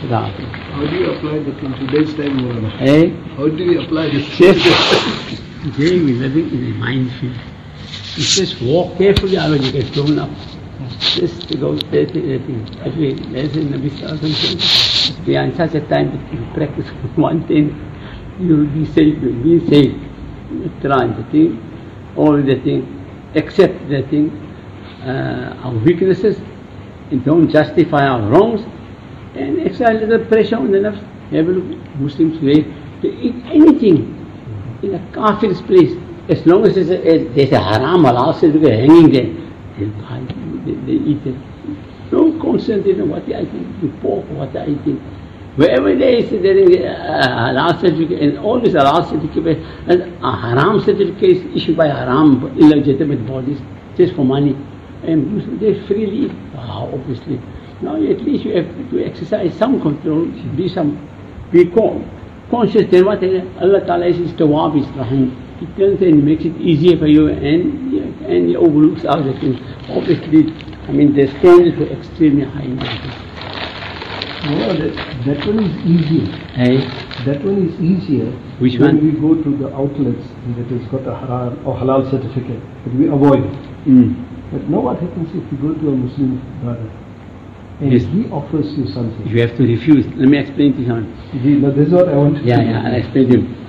Khuda Hafiz. How do you apply that in today's time, Maulana? How do you apply this? Today we're living in a minefield. You just walk carefully out and you get thrown up. Just to go there to anything. Actually, there's a Nabi Sallallahu Alaihi Wasallam. We are in such a time that you practice one thing, you will be safe, try the thing, all the thing, accept the thing, our weaknesses, and don't justify our wrongs, and exercise a little pressure on the nafs. Have a look, Muslims today, to eat anything in a kafir's place, as long as there's a haram halal certificate hanging there, they'll buy it, they eat it. No concentration on what they're eating, the pork, what they're eating. Wherever there is a halal certificate, and all these halal certificates, and a haram certificate is issued by haram, illegitimate bodies, just for money. And they freely eat. Obviously. Now at least you have to exercise some control, be conscious that what Allah Ta'ala is Tawwab, is Rahim. He turns and makes it easier for you, and He overlooks other things. Obviously, the standards were extremely high. No, that one is easier. That one is easier. Which when one? We go to the outlets and that has got a haram or halal certificate, but we avoid it. But now what happens if you go to a Muslim brother and he offers you something? You have to refuse. Let me explain to you something. No, this is what I want to Yeah, I'll explain to you.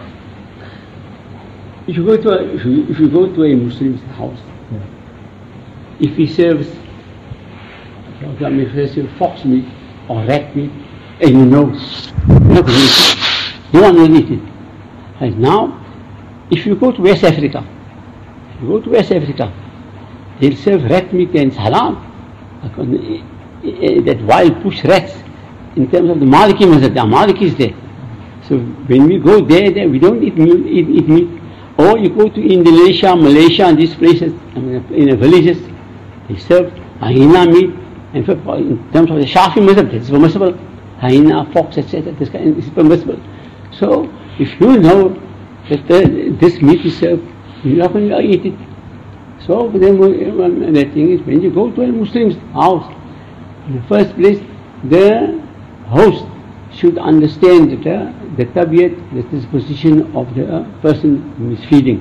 If you go to a Muslim's house, if he serves, for example, if he serves fox meat or rat meat, and you know, you're not going to eat it. You want to eat it. And now, if you go to West Africa, they'll serve rat meat and it's halal. That wild push rats, in terms of the Maliki Mazhab, the Maliki is there. So when we go there we don't eat meat. Or you go to Indonesia, Malaysia, and these places, in the villages, they serve hyena meat. In fact, in terms of the Shafi Mazhab, it's permissible. Hyena, fox, etc., this kind is permissible. So if you know that this meat is served, you're not going to eat it. So then the thing is, when you go to a Muslim's house, in the first place, the host should understand that the tabiat, the disposition of the person who is feeding.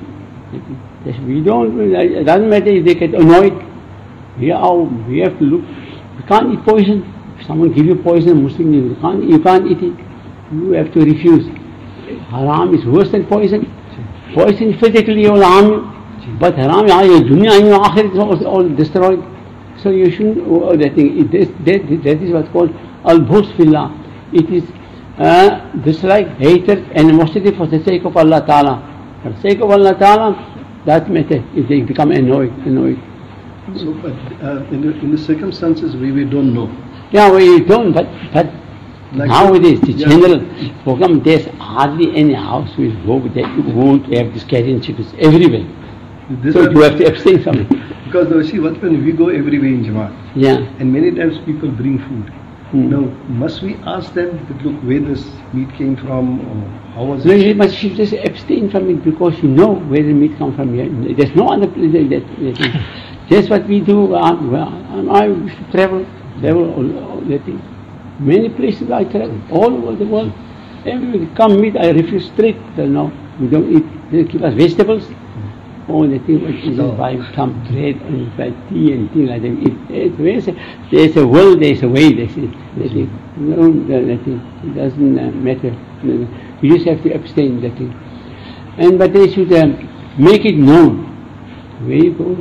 It doesn't matter if they get annoyed. We have to look. You can't eat poison. If someone gives you poison, Muslim, you can't eat it. You have to refuse. Haram is worse than poison. Poison physically will harm you, but haram, your dunya and your akhirat is all destroyed. So you shouldn't, that is what's called al-bughd fillah. It is dislike, hatred, animosity for the sake of Allah Ta'ala. For the sake of Allah Ta'ala, that matter if they become annoyed. So, but in the circumstances we don't know. Yeah, we don't, but like nowadays, the general program, there's hardly any house which won't have this carrion chickens everywhere. So you have to abstain from it. Because now see, what when we go everywhere in Jamaat, and many times people bring food. Now, must we ask them that look where this meat came from, or how was it? No, you must just abstain from it because you know where the meat comes from. There's no other place that's what we do. I used to travel all that thing. Many places I travel, all over the world. Everywhere come meat, I refuse straight. No, we don't eat. They give us vegetables. All the things like this, buy some bread and buy tea and things like that. There's a will, there's a way. They say. No, it doesn't matter. You just have to abstain that thing. But they should make it known. Where you go,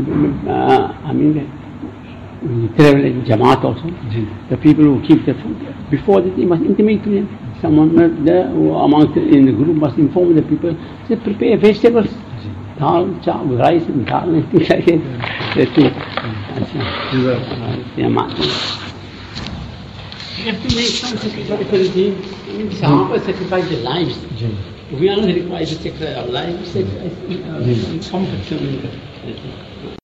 when you travel in Jamaat also, the people who keep the food, before that you must intimate to them. Someone there in the group must inform the people, say prepare vegetables. Dal, rice and dal and things like that. You have to make some sacrifice for the deen. The Sahaba sacrificed their lives. We are not required to sacrifice our lives, sacrifice comfort.